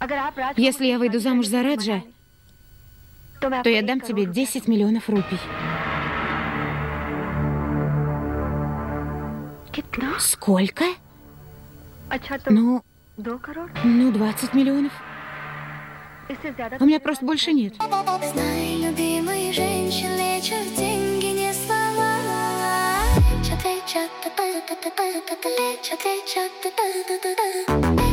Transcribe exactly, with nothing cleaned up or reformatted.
Если я выйду замуж за Раджа, то я дам тебе десять миллионов рупий. Сколько? Ну, ну, двадцать миллионов. У меня просто больше нет. Знай, любимые женщины лечат деньги, не слова. Лечат, лечат, лечат, лечат, лечат.